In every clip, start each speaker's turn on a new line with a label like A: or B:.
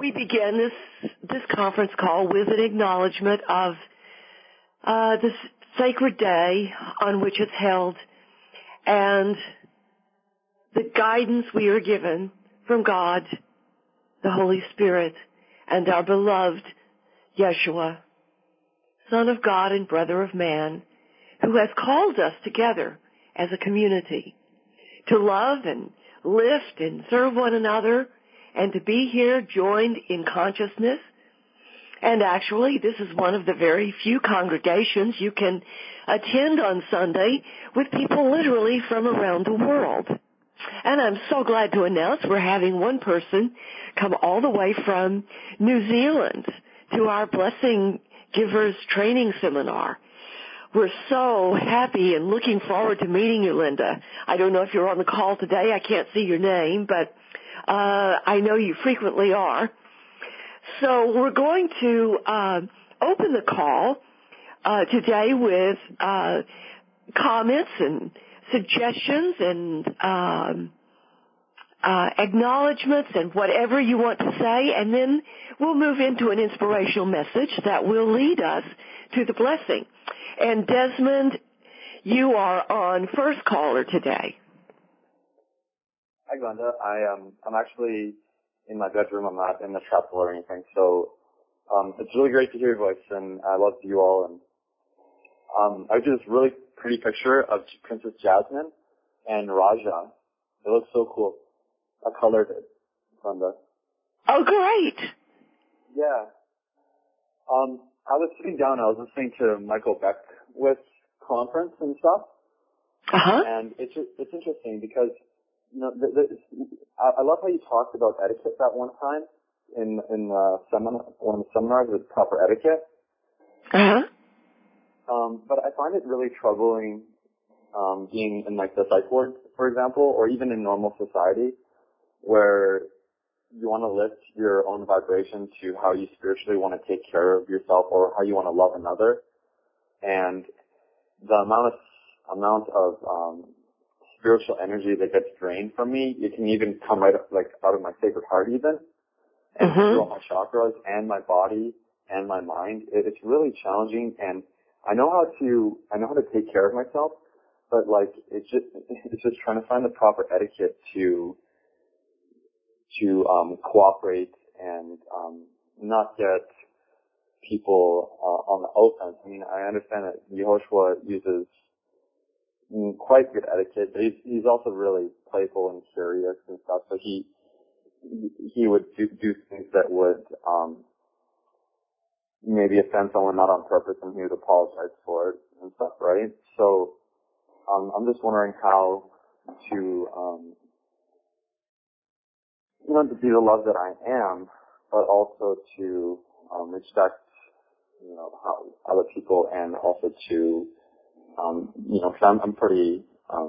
A: We began this conference call with an acknowledgement of this sacred day on which it's held and the guidance we are given from God, the Holy Spirit, and our beloved Yeshua, Son of God and brother of man, who has called us together as a community to love and lift and serve one another and to be here joined in consciousness. And actually, this is one of the very few congregations you can attend on Sunday with people literally from around the world. And I'm so glad to announce we're having one person come all the way from New Zealand to our Blessing Givers training seminar. We're so happy and looking forward to meeting you, Linda. I don't know if you're on the call today. I can't see your name, but I know you frequently are. So we're going to open the call today with comments and suggestions and acknowledgments and whatever you want to say, and then we'll move into an inspirational message that will lead us to the blessing. And Desmond, you are on first caller today.
B: Hi, Glenda. I'm actually in my bedroom. I'm not in the chapel or anything. So it's really great to hear your voice, and I love you all. And I did this really pretty picture of Princess Jasmine and Raja. It looks so cool. I colored it, Glenda.
A: Oh, great.
B: Yeah. I was sitting down. I was listening to Michael Beckwith's conference and stuff.
A: Uh-huh.
B: And it's interesting because, you know, I love how you talked about etiquette that one time in seminar, one of the seminars with proper etiquette.
A: Uh-huh.
B: But I find it really troubling, being in like the psych ward, for example, or even in normal society, where you want to lift your own vibration to how you spiritually want to take care of yourself or how you want to love another. And the amount of spiritual energy that gets drained from me, it can even come right like out of my sacred heart even, and through all my chakras and my body and my mind. It's really challenging, and I know how to take care of myself, but like it's just trying to find the proper etiquette to cooperate and not get people on the offense. I mean, I understand that Yehoshua uses quite good etiquette, but he's also really playful and curious and stuff. So he would do things that would maybe offend someone not on purpose, and he would apologize for it and stuff, right? So I'm just wondering how to to be the love that I am, but also to respect, how other people, and also to, cause I'm pretty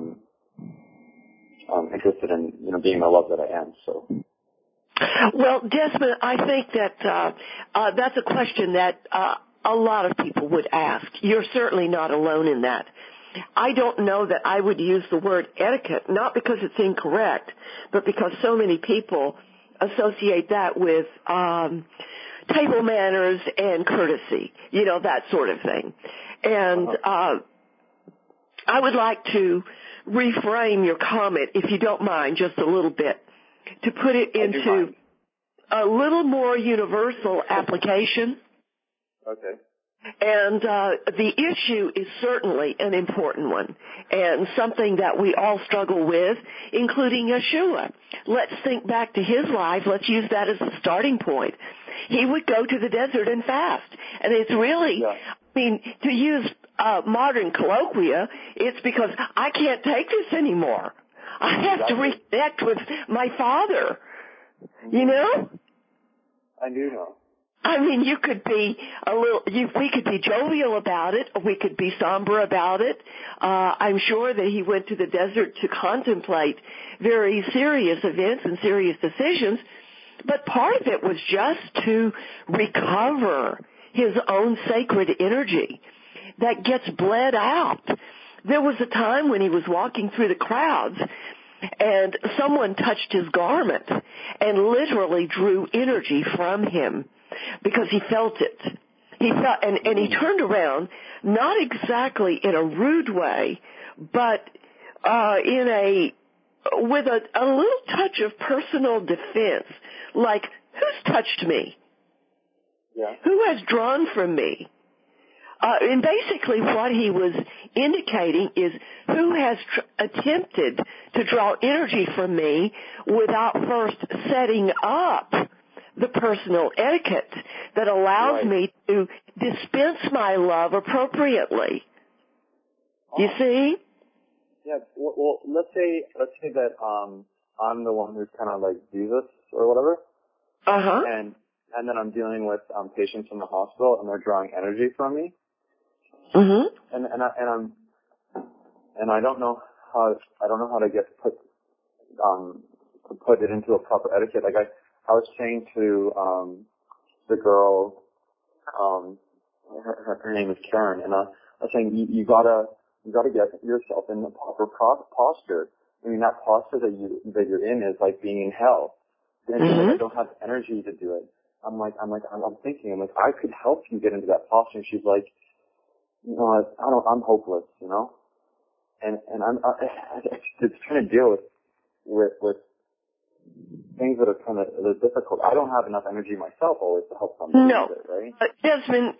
B: interested in, being the love that I am. So.
A: Well, Desmond, I think that that's a question that a lot of people would ask. You're certainly not alone in that. I don't know that I would use the word etiquette, not because it's incorrect, but because so many people associate that with table manners and courtesy, that sort of thing. And I would like to reframe your comment, if you don't mind, just a little bit, to put it into a little more universal application.
B: Okay.
A: And the issue is certainly an important one, and something that we all struggle with, including Yeshua. Let's think back to his life. Let's use that as a starting point. He would go to the desert and fast. And it's really, to use modern colloquia, it's because I can't take this anymore. I have to reconnect with my Father. You know?
B: I do know.
A: I mean, you could be we could be jovial about it, or we could be somber about it. I'm sure that he went to the desert to contemplate very serious events and serious decisions, but part of it was just to recover his own sacred energy that gets bled out. There was a time when he was walking through the crowds and someone touched his garment and literally drew energy from him because he felt it. He felt, and he turned around, not exactly in a rude way, but with a little touch of personal defense, like, who's touched me?
B: Yeah.
A: Who has drawn from me? And basically what he was indicating is who has attempted to draw energy from me without first setting up the personal etiquette that allows me to dispense my love appropriately. You see?
B: Yeah. Well, let's say that I'm the one who's kind of like Jesus or whatever. And then I'm dealing with patients in the hospital, and they're drawing energy from me. And I don't know how to get to put it into a proper etiquette. Like I was saying to the girl, her name is Karen, and I was saying you gotta get yourself in the proper posture. I mean, that posture that you're in is like being in hell. And I don't have energy to do it. I'm thinking, I could help you get into that posture. And she's like, no, I'm hopeless, you know? And I'm it's trying to deal with things that are difficult. I don't have enough energy myself always to help somebody with it, right?
A: Desmond,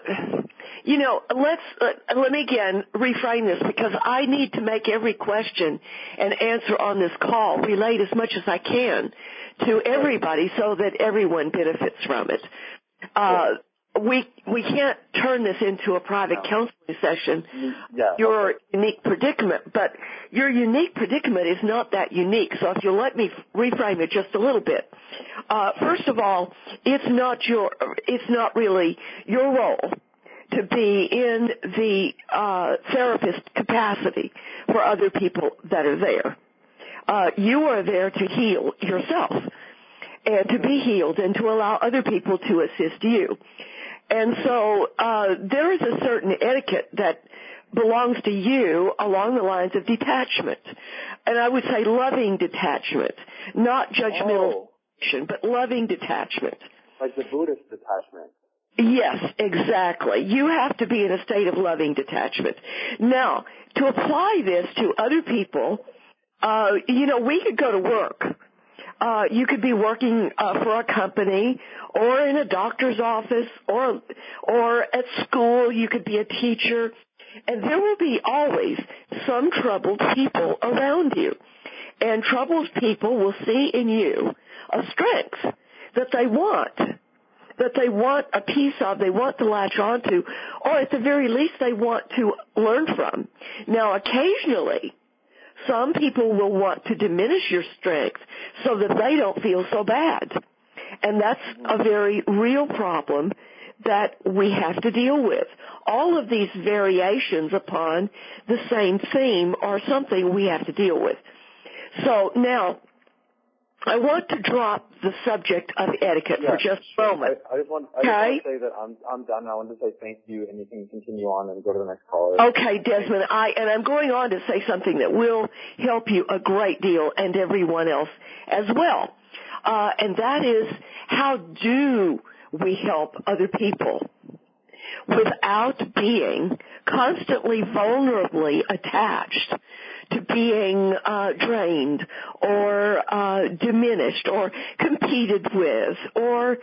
A: let me again reframe this, because I need to make every question and answer on this call relate as much as I can to everybody so that everyone benefits from it. We can't turn this into a private counseling session. Your unique predicament, but your unique predicament is not that unique. So if you'll let me reframe it just a little bit. First of all, it's not really your role to be in the therapist capacity for other people that are there. You are there to heal yourself and to be healed and to allow other people to assist you. And so there is a certain etiquette that belongs to you along the lines of detachment. And I would say loving detachment, not judgmental, but loving detachment.
B: Like the Buddhist detachment.
A: Yes, exactly. You have to be in a state of loving detachment. Now, to apply this to other people, we could go to work. You could be working for a company or in a doctor's office or at school. You could be a teacher. And there will be always some troubled people around you. And troubled people will see in you a strength that they want a piece of, they want to latch onto, or at the very least they want to learn from. Now, occasionally, some people will want to diminish your strength so that they don't feel so bad. And that's a very real problem that we have to deal with. All of these variations upon the same theme are something we have to deal with. So now, I want to drop the subject of etiquette for just a moment.
B: I just want to say that I'm done. I want to say thank you, and you can continue on and go to the next caller.
A: Okay, Desmond. I'm going on to say something that will help you a great deal and everyone else as well. And that is, how do we help other people without being constantly vulnerably attached to being drained or diminished or competed with, or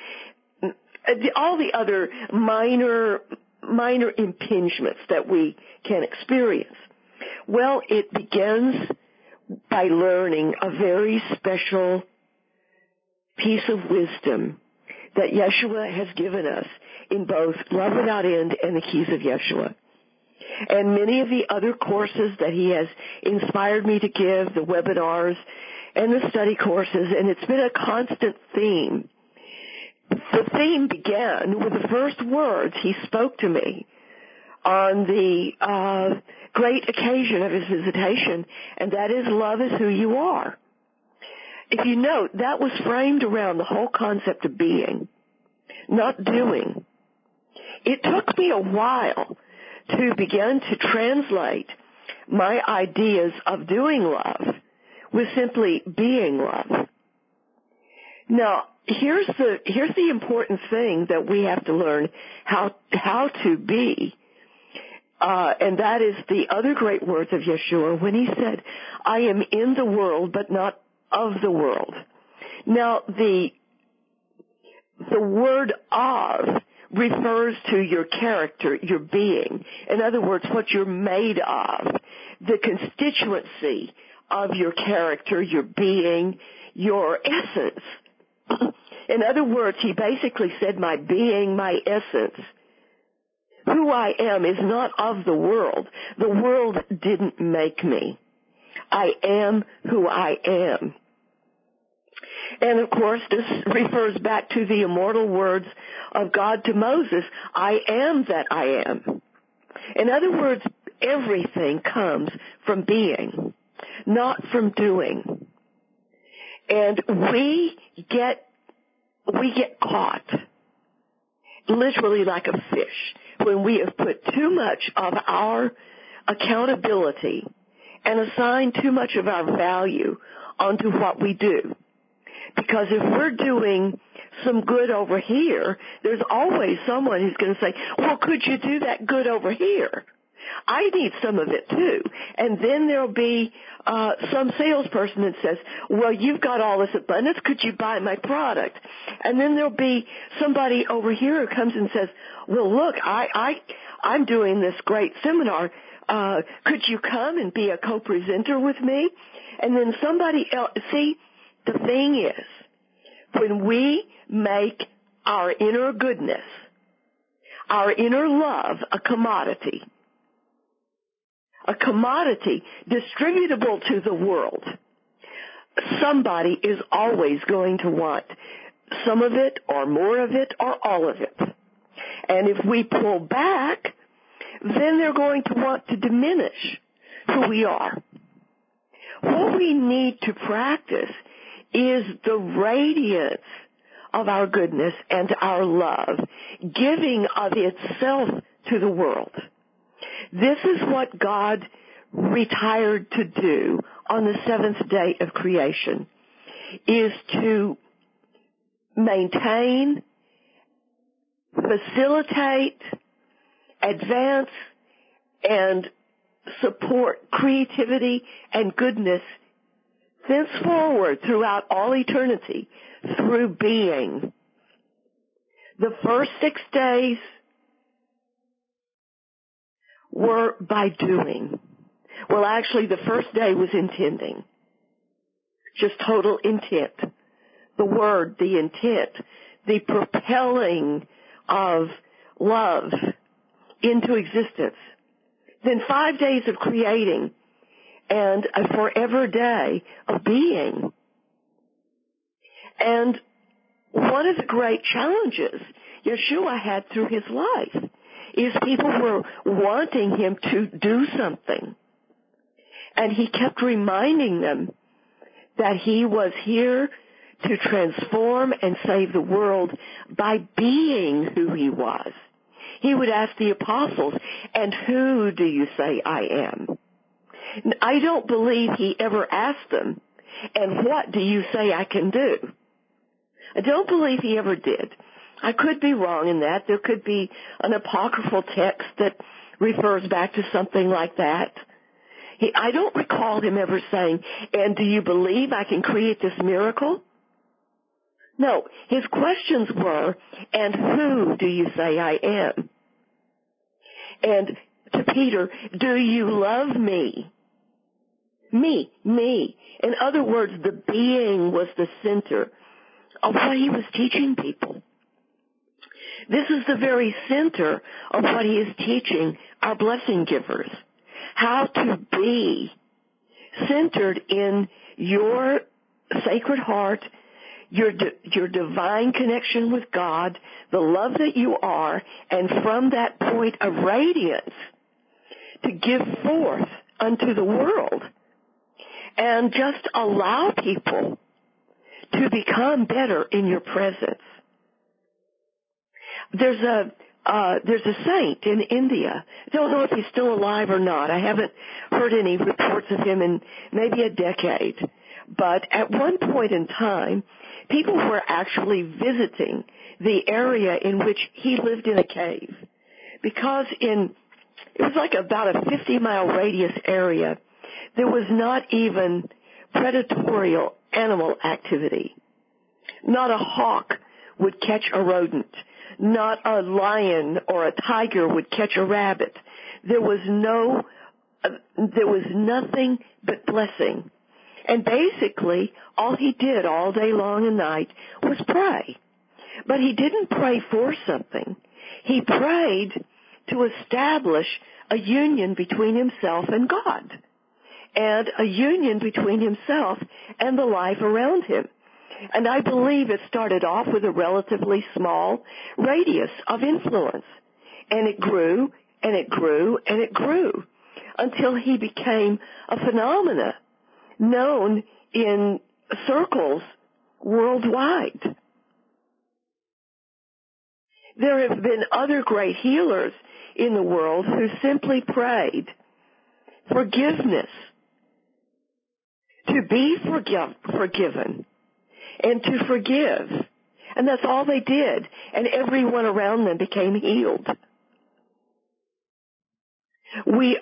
A: all the other minor impingements that we can experience? Well, it begins by learning a very special piece of wisdom that Yeshua has given us in both Love Without End and the Keys of Yeshua. And many of the other courses that he has inspired me to give, the webinars and the study courses, and it's been a constant theme. The theme began with the first words he spoke to me on the great occasion of his visitation, and that is, love is who you are. If you note, that was framed around the whole concept of being, not doing. It took me a while to begin to translate my ideas of doing love, with simply being love. Now, here's the important thing that we have to learn how to be. And that is the other great words of Yeshua when he said, I am in the world, but not of the world. Now, the word of refers to your character, your being. In other words, what you're made of, the constituency of your character, your being, your essence. In other words, he basically said, my being, my essence, who I am is not of the world. The world didn't make me. I am who I am. And of course, this refers back to the immortal words of God to Moses, I am that I am. In other words, everything comes from being, not from doing. And we get caught, literally like a fish, when we have put too much of our accountability and assigned too much of our value onto what we do. Because if we're doing some good over here, there's always someone who's going to say, well, could you do that good over here? I need some of it too. And then there'll be some salesperson that says, well, you've got all this abundance. Could you buy my product? And then there'll be somebody over here who comes and says, well, look, I'm doing this great seminar. Could you come and be a co-presenter with me? And then somebody else, see, the thing is, when we make our inner goodness, our inner love a commodity distributable to the world, somebody is always going to want some of it or more of it or all of it. And if we pull back, then they're going to want to diminish who we are. What we need to practice is the radiance of our goodness and our love, giving of itself to the world. This is what God retired to do on the seventh day of creation, is to maintain, facilitate, advance, and support creativity and goodness thenceforward throughout all eternity through being. The first 6 days were by doing. Well, actually, the first day was intending. Just total intent. The word, the intent, the propelling of love into existence. Then 5 days of creating and a forever day of being. And one of the great challenges Yeshua had through his life is people were wanting him to do something. And he kept reminding them that he was here to transform and save the world by being who he was. He would ask the apostles, and who do you say I am? I don't believe he ever asked them, and what do you say I can do? I don't believe he ever did. I could be wrong in that. There could be an apocryphal text that refers back to something like that. I don't recall him ever saying, and do you believe I can create this miracle? No, his questions were, and who do you say I am? And to Peter, do you love me? Me. In other words, the being was the center of what he was teaching people. This is the very center of what he is teaching our blessing givers. How to be centered in your sacred heart, your divine connection with God, the love that you are, and from that point of radiance to give forth unto the world and just allow people to become better in your presence. There's a saint in India. I don't know if he's still alive or not. I haven't heard any reports of him in maybe a decade. But at one point in time, people were actually visiting the area in which he lived in a cave. Because it was like about a 50-mile radius area, there was not even predatorial animal activity. Not a hawk would catch a rodent. Not a lion or a tiger would catch a rabbit. There was nothing but blessing. And basically, all he did all day long and night was pray. But he didn't pray for something. He prayed to establish a union between himself and God, and a union between himself and the life around him. And I believe it started off with a relatively small radius of influence. And it grew, and it grew, and it grew, until he became a phenomena known in circles worldwide. There have been other great healers in the world who simply prayed forgiveness, to be forgiven, and to forgive. And that's all they did. And everyone around them became healed. We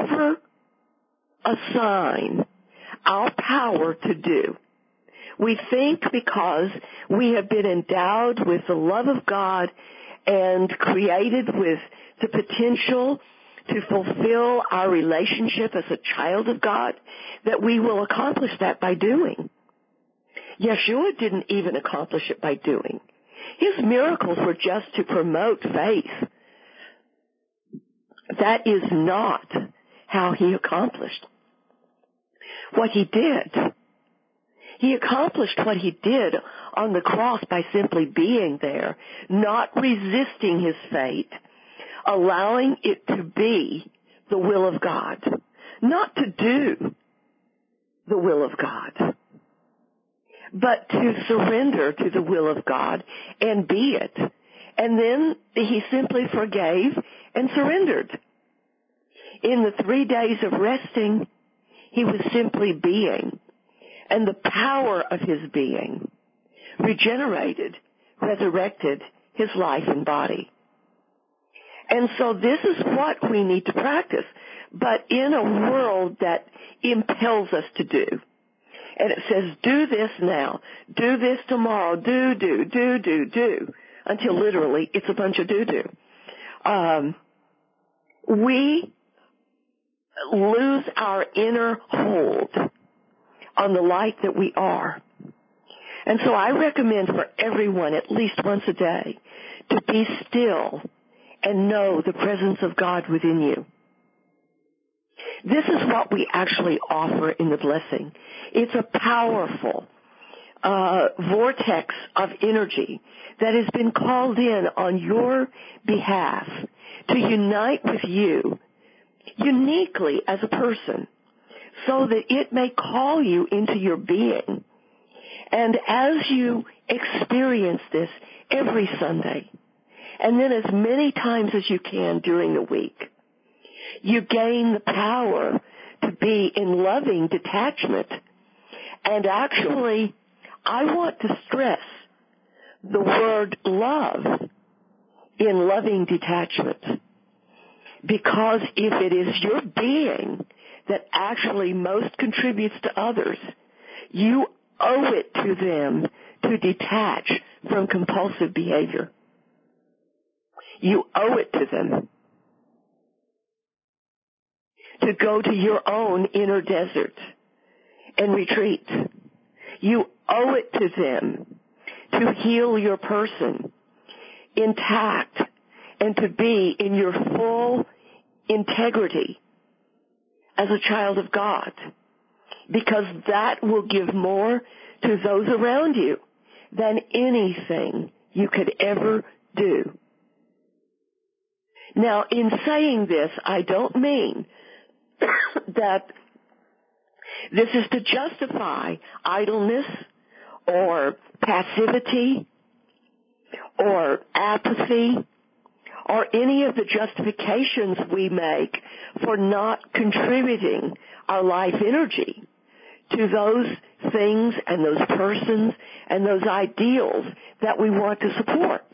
A: over-assign our power to do. We think because we have been endowed with the love of God and created with the potential to fulfill our relationship as a child of God, that we will accomplish that by doing. Yeshua didn't even accomplish it by doing. His miracles were just to promote faith. That is not how he accomplished what he did. He accomplished what he did on the cross by simply being there, not resisting his fate, allowing it to be the will of God, not to do the will of God, but to surrender to the will of God and be it. And then he simply forgave and surrendered. In the 3 days of resting, he was simply being. And the power of his being regenerated, resurrected his life and body. And so this is what we need to practice, but in a world that impels us to do. And it says, do this now, do this tomorrow, do, until literally it's a bunch of do. We lose our inner hold on the light that we are. And so I recommend for everyone at least once a day to be still and know the presence of God within you. This is what we actually offer in the blessing. It's a powerful vortex of energy that has been called in on your behalf to unite with you uniquely as a person, so that it may call you into your being. And as you experience this every Sunday, and then as many times as you can during the week, you gain the power to be in loving detachment. And actually, I want to stress the word love in loving detachment. Because if it is your being that actually most contributes to others, you owe it to them to detach from compulsive behavior. You owe it to them to go to your own inner desert and retreat. You owe it to them to heal your person intact and to be in your full integrity as a child of God, because that will give more to those around you than anything you could ever do. Now, in saying this, I don't mean that this is to justify idleness or passivity or apathy or any of the justifications we make for not contributing our life energy to those things and those persons and those ideals that we want to support.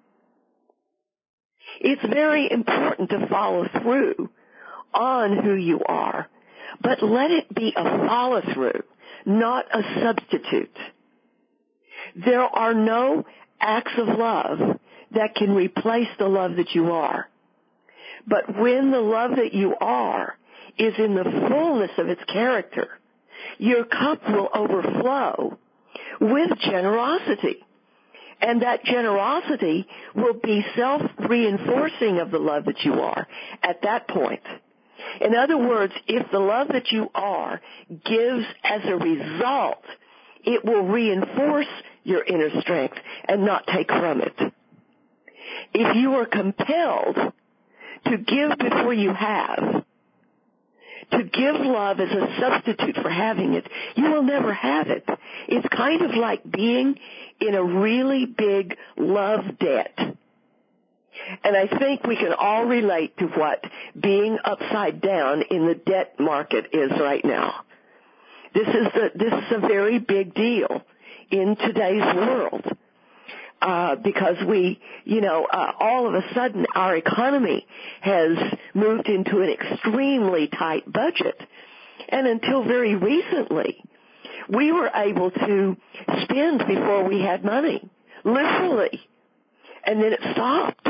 A: It's very important to follow through on who you are, but let it be a follow-through, not a substitute. There are no acts of love that can replace the love that you are. But when the love that you are is in the fullness of its character, your cup will overflow with generosity. And that generosity will be self-reinforcing of the love that you are at that point. In other words, if the love that you are gives as a result, it will reinforce your inner strength and not take from it. If you are compelled to give before you have, to give love as a substitute for having it, you will never have it. It's kind of like being in a really big love debt. And I think we can all relate to what being upside down in the debt market is right now. This is a very big deal in today's world. Because all of a sudden our economy has moved into an extremely tight budget. And until very recently, we were able to spend before we had money, literally. And then it stopped.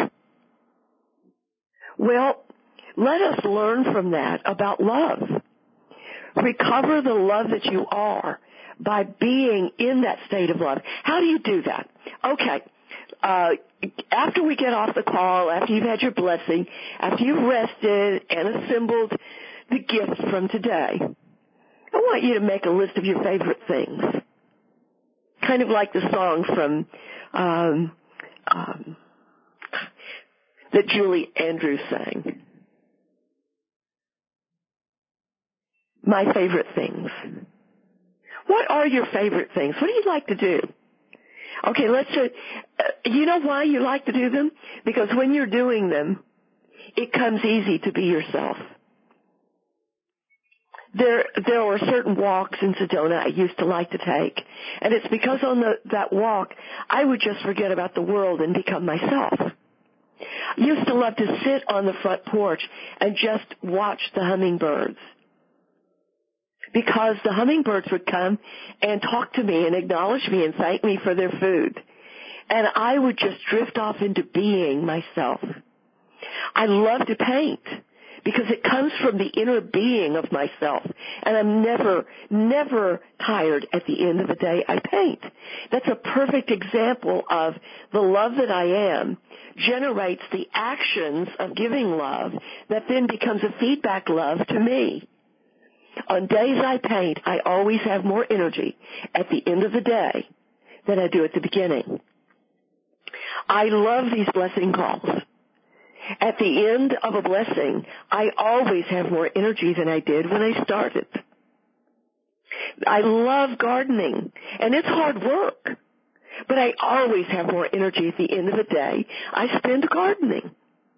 A: Well, let us learn from that about love. Recover the love that you are by being in that state of love. How do you do that? Okay. After we get off the call, after you've had your blessing, after you've rested and assembled the gifts from today, I want you to make a list of your favorite things. Kind of like the song from that Julie Andrews sang. My favorite things. What are your favorite things? What do you like to do? Okay, let's do, you know why you like to do them? Because when you're doing them, it comes easy to be yourself. There were certain walks in Sedona I used to like to take, and it's because on that walk, I would just forget about the world and become myself. I used to love to sit on the front porch and just watch the hummingbirds. Because the hummingbirds would come and talk to me and acknowledge me and thank me for their food. And I would just drift off into being myself. I love to paint because it comes from the inner being of myself. And I'm never tired at the end of the day I paint. That's a perfect example of the love that I am generates the actions of giving love that then becomes a feedback love to me. On days I paint, I always have more energy at the end of the day than I do at the beginning. I love these blessing calls. At the end of a blessing, I always have more energy than I did when I started. I love gardening, and it's hard work, but I always have more energy at the end of the day I spend gardening.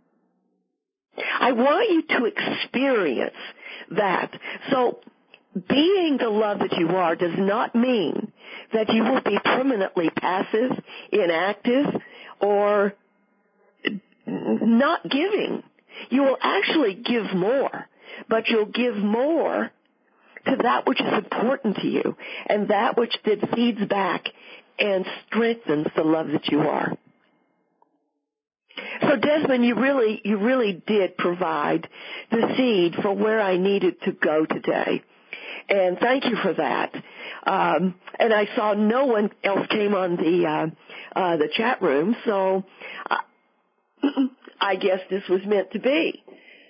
A: I want you to experience that. So being the love that you are does not mean that you will be permanently passive, inactive, or not giving. You will actually give more, but you'll give more to that which is important to you and that which then feeds back and strengthens the love that you are. So Desmond, you really did provide the seed for where I needed to go today. And thank you for that. And I saw no one else came on the chat room, so I guess this was meant to be.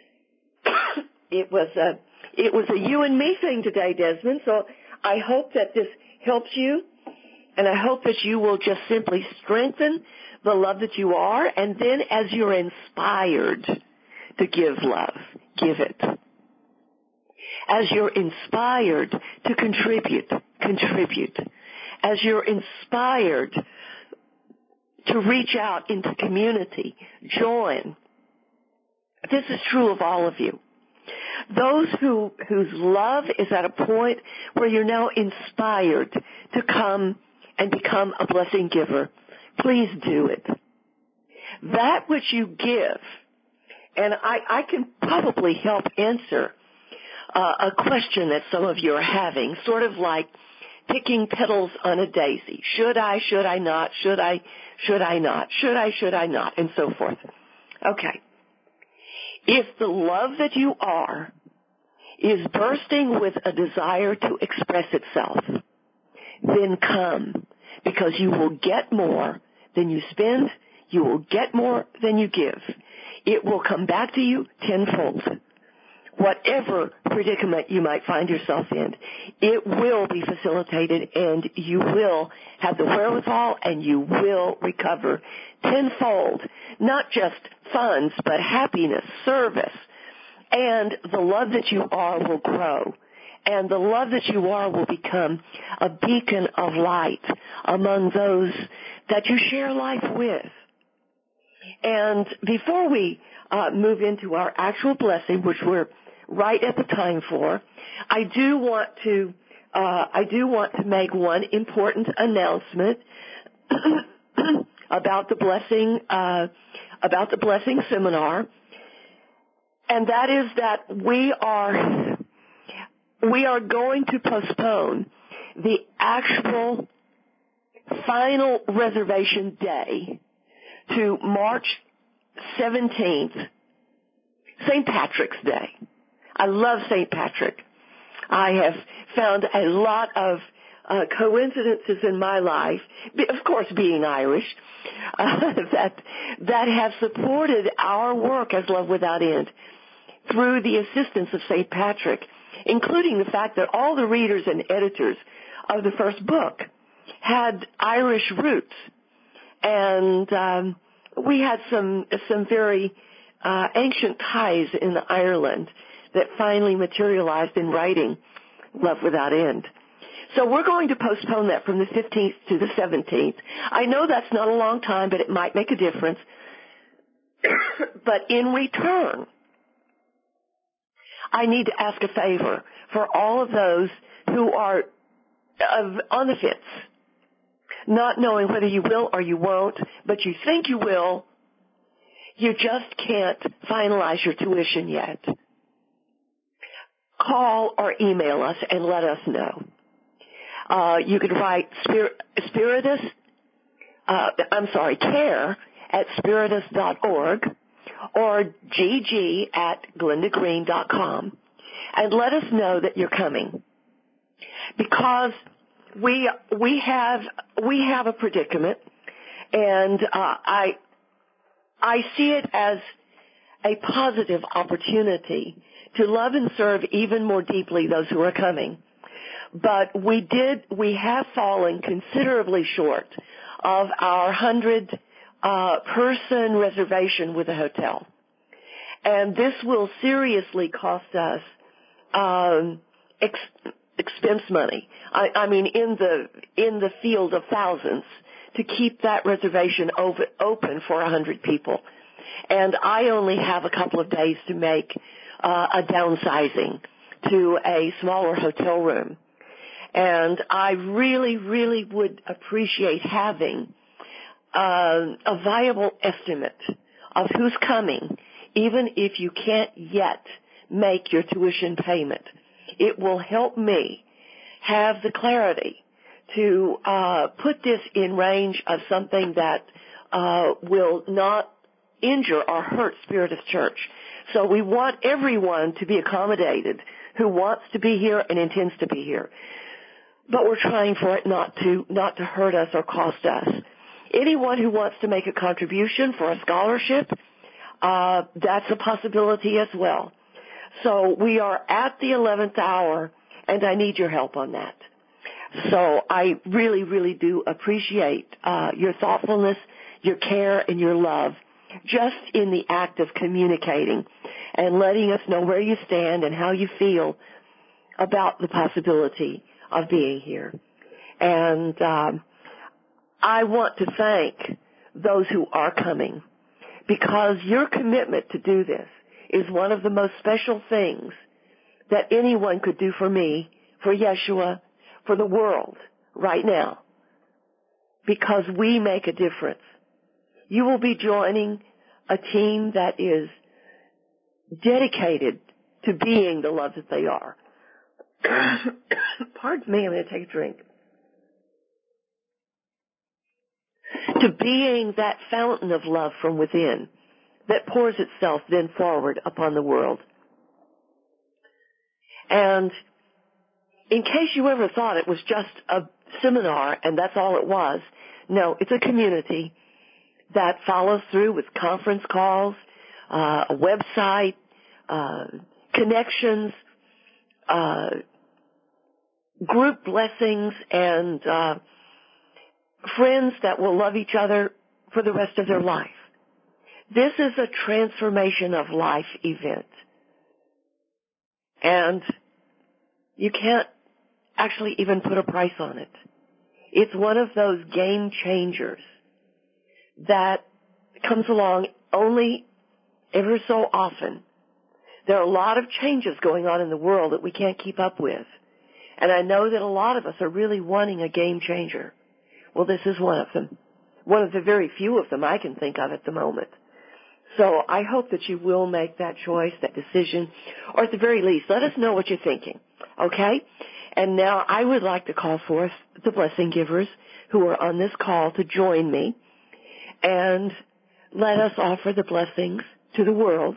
A: It was a you and me thing today, Desmond. So I hope that this helps you, and I hope that you will just simply strengthen the love that you are, and then as you're inspired to give love, give it. As you're inspired to contribute. As you're inspired to reach out into community, join. This is true of all of you. Those whose love is at a point where you're now inspired to come and become a blessing giver, please do it. That which you give, and I can probably help answer a question that some of you are having, sort of like picking petals on a daisy. Should I not? Should I not? Should I not? And so forth. Okay. If the love that you are is bursting with a desire to express itself, then come, because you will get more than you spend. You will get more than you give. It will come back to you tenfold. Whatever predicament you might find yourself in, it will be facilitated, and you will have the wherewithal, and you will recover tenfold. Not just funds, but happiness, service, and the love that you are will grow. And the love that you are will become a beacon of light among those that you share life with. And before we move into our actual blessing, which we're right at the time for, I do want to make one important announcement about the blessing seminar, and that is that we are going to postpone the actual final reservation day to March 17th, St. Patrick's Day. I love St. Patrick. I have found a lot of coincidences in my life, of course being Irish, that have supported our work as Love Without End through the assistance of St. Patrick, including the fact that all the readers and editors of the first book had Irish roots. And we had some very ancient ties in Ireland that finally materialized in writing Love Without End. So we're going to postpone that from the 15th to the 17th. I know that's not a long time, but it might make a difference. But in return, I need to ask a favor for all of those who are on the fence, not knowing whether you will or you won't, but you think you will. You just can't finalize your tuition yet. Call or email us and let us know. You can write care at spiritus.org or gg@glendagreen.com, and let us know that you're coming, because we have a predicament, and I see it as a positive opportunity to love and serve even more deeply those who are coming. But we have fallen considerably short of our 100-person reservation with a hotel. And this will seriously cost us expense money. I mean, in the field of thousands, to keep that reservation open for 100 people. And I only have a couple of days to make a downsizing to a smaller hotel room. And I really, really would appreciate having a viable estimate of who's coming, even if you can't yet make your tuition payment. It will help me have the clarity to put this in range of something that will not injure or hurt Spiritus Church. So we want everyone to be accommodated who wants to be here and intends to be here. But we're trying for it not to hurt us or cost us. Anyone who wants to make a contribution for a scholarship, that's a possibility as well. So we are at the 11th hour, and I need your help on that. So I really, really do appreciate your thoughtfulness, your care, and your love, just in the act of communicating and letting us know where you stand and how you feel about the possibility of being here. And I want to thank those who are coming, because your commitment to do this is one of the most special things that anyone could do for me, for Yeshua, for the world right now, because we make a difference. You will be joining a team that is dedicated to being the love that they are. Pardon me, I'm going to take a drink. To being that fountain of love from within that pours itself then forward upon the world. And in case you ever thought it was just a seminar and that's all it was, no, it's a community that follows through with conference calls, a website, connections, group blessings, and friends that will love each other for the rest of their life. This is a transformation of life event. And you can't actually even put a price on it. It's one of those game changers that comes along only ever so often. There are a lot of changes going on in the world that we can't keep up with. And I know that a lot of us are really wanting a game changer. Well, this is one of them. One of the very few of them I can think of at the moment. So I hope that you will make that choice, that decision, or at the very least, let us know what you're thinking, okay? And now I would like to call forth the blessing givers who are on this call to join me, and let us offer the blessings to the world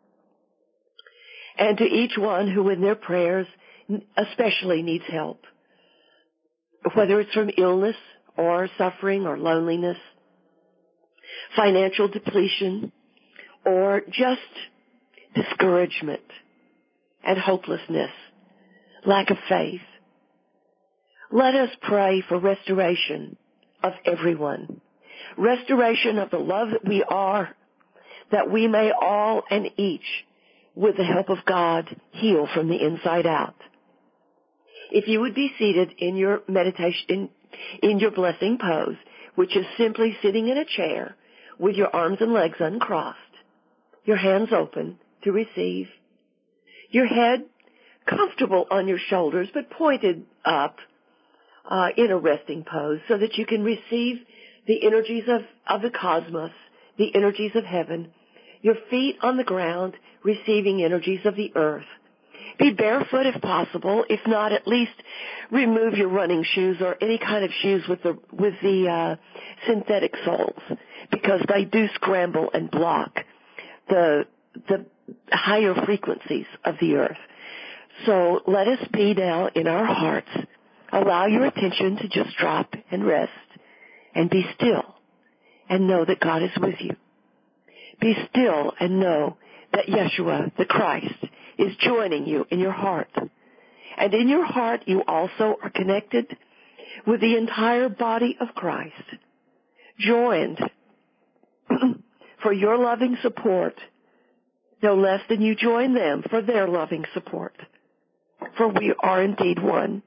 A: and to each one who in their prayers especially needs help, whether it's from illness or suffering or loneliness, financial depletion, or just discouragement and hopelessness, lack of faith. Let us pray for restoration of everyone, restoration of the love that we are, that we may all and each, with the help of God, heal from the inside out. If you would be seated in your meditation, in your blessing pose, which is simply sitting in a chair with your arms and legs uncrossed, your hands open to receive, your head comfortable on your shoulders but pointed up in a resting pose so that you can receive the energies of the cosmos, the energies of heaven, your feet on the ground receiving energies of the earth. Be barefoot if possible. If not, at least remove your running shoes or any kind of shoes with the synthetic soles, because they do scramble and block the higher frequencies of the earth. So let us be now in our hearts. Allow your attention to just drop and rest and be still and know that God is with you. Be still and know that Yeshua, the Christ, is joining you in your heart. And in your heart, you also are connected with the entire body of Christ, joined for your loving support, no less than you join them for their loving support. For we are indeed one.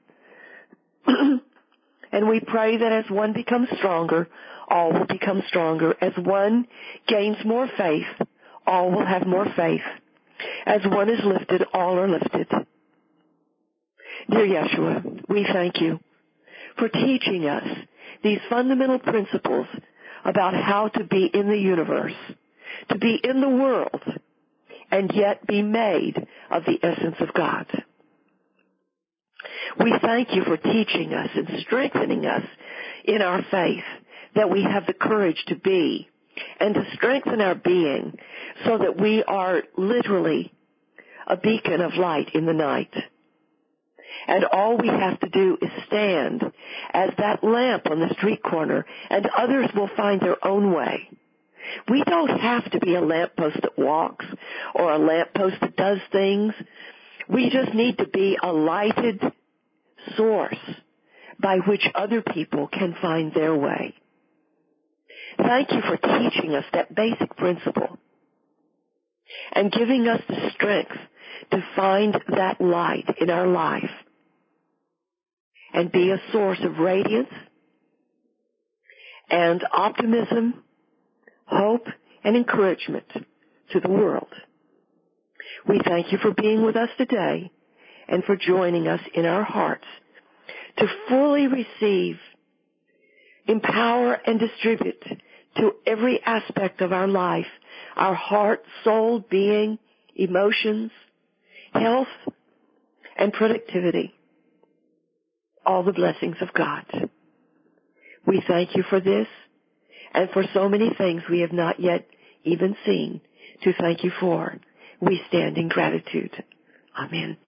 A: And we pray that as one becomes stronger, all will become stronger. As one gains more faith, all will have more faith. As one is lifted, all are lifted. Dear Yeshua, we thank you for teaching us these fundamental principles about how to be in the universe, to be in the world, and yet be made of the essence of God. We thank you for teaching us and strengthening us in our faith, that we have the courage to be and to strengthen our being so that we are literally a beacon of light in the night. And all we have to do is stand as that lamp on the street corner, and others will find their own way. We don't have to be a lamppost that walks or a lamppost that does things. We just need to be a lighted source by which other people can find their way. Thank you for teaching us that basic principle and giving us the strength to find that light in our life and be a source of radiance and optimism, hope, and encouragement to the world. We thank you for being with us today, and for joining us in our hearts to fully receive, empower, and distribute to every aspect of our life, our heart, soul, being, emotions, health, and productivity, all the blessings of God. We thank you for this and for so many things we have not yet even seen to thank you for. We stand in gratitude. Amen.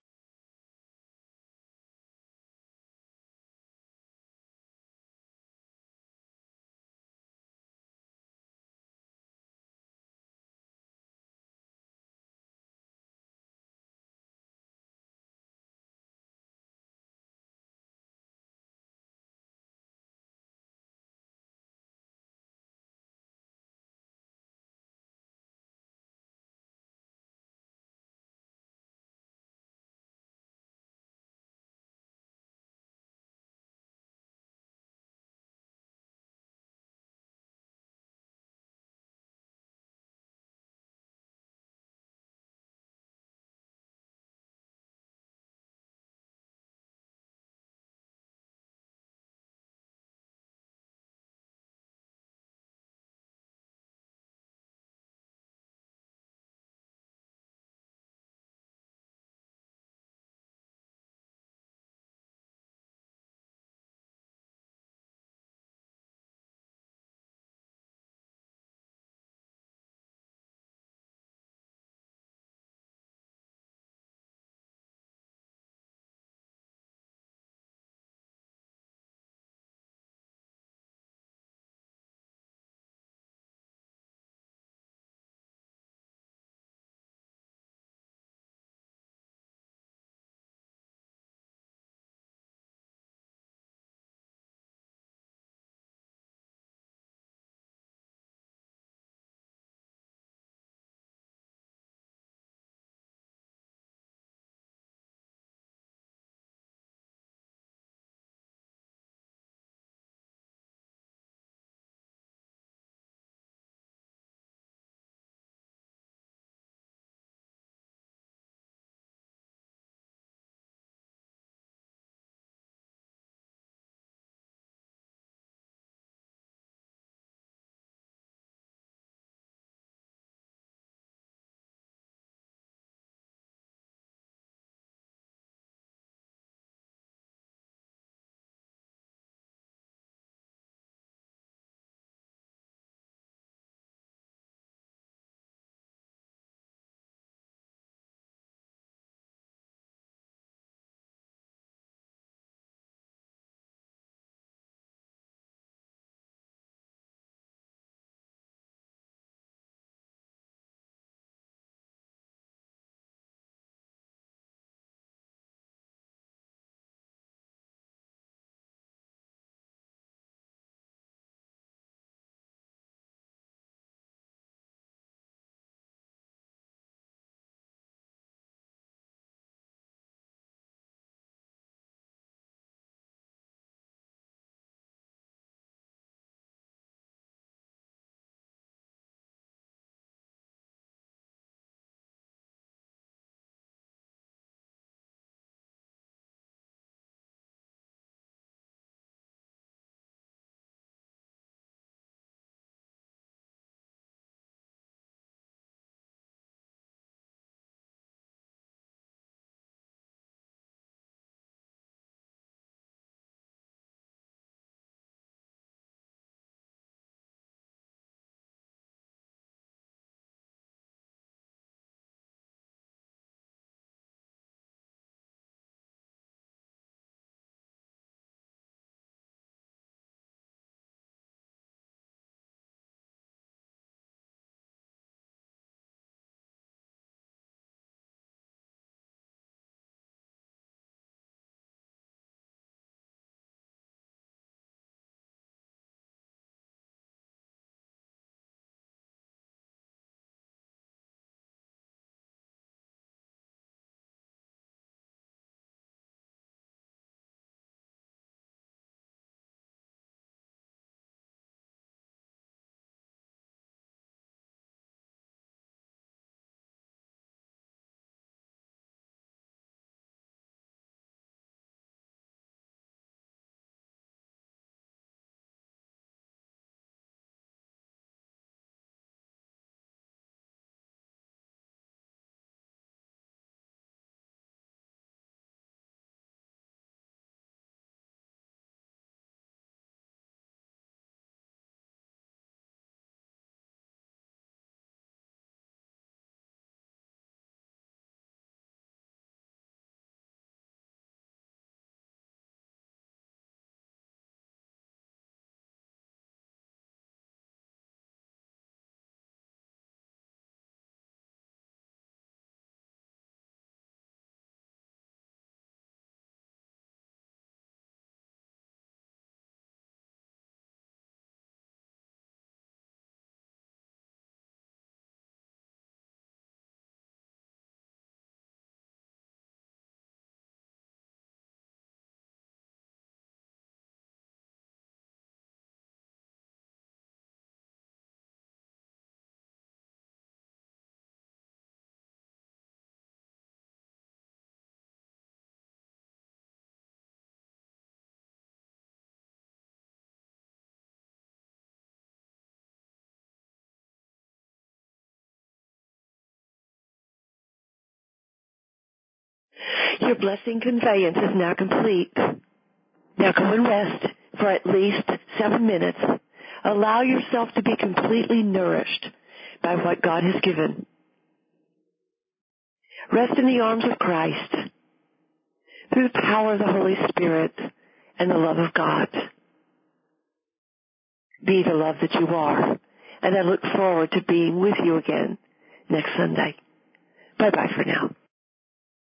A: Your blessing conveyance is now complete. Now go and rest for at least 7 minutes. Allow yourself to be completely nourished by what God has given. Rest in the arms of Christ through the power of the Holy Spirit and the love of God. Be the love that you are, and I look forward to being with you again next Sunday. Bye-bye for now.